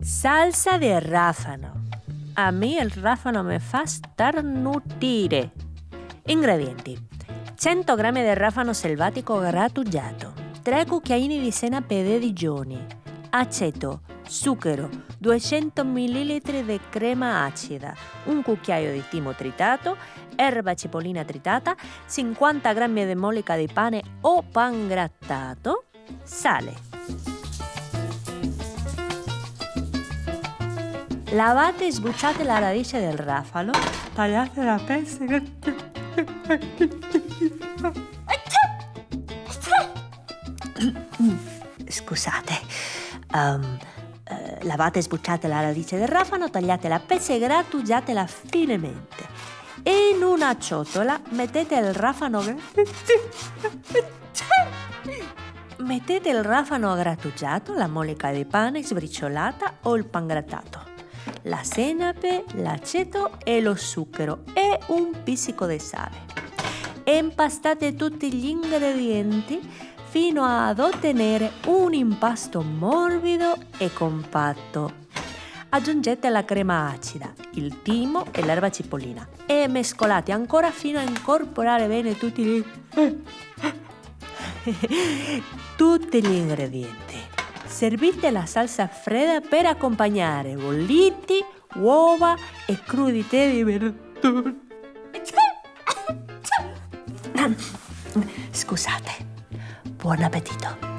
Salsa de ráfano. A mí el ráfano me fa starnutire. Ingredienti: 100 grammi di ráfano selvatico grattugiato, 3 cucchiaini di senape di Digioni, aceto, zucchero, 200 ml di crema acida, un cucchiaio di timo tritato, erba cipollina tritata, 50 grammi di mollica di pane o pangrattato, sale. Lavate e sbucciate la radice del ráfano, tagliate la pezzi. Scusate. Lavate e sbucciate la radice del ráfano, tagliate la pezzi e grattugiatela finemente. In una ciotola mettete il ráfano. Mettete il ráfano grattugiato, la mollica di pane sbriciolata o il pangrattato, la senape, l'aceto e lo zucchero e un pizzico di sale. Impastate tutti gli ingredienti fino ad ottenere un impasto morbido e compatto. Aggiungete la crema acida, il timo e l'erba cipollina e mescolate ancora fino a incorporare bene tutti gli ingredienti. Servite la salsa fredda per accompagnare bolliti, uova e crudité di verdure. Scusate, buon appetito.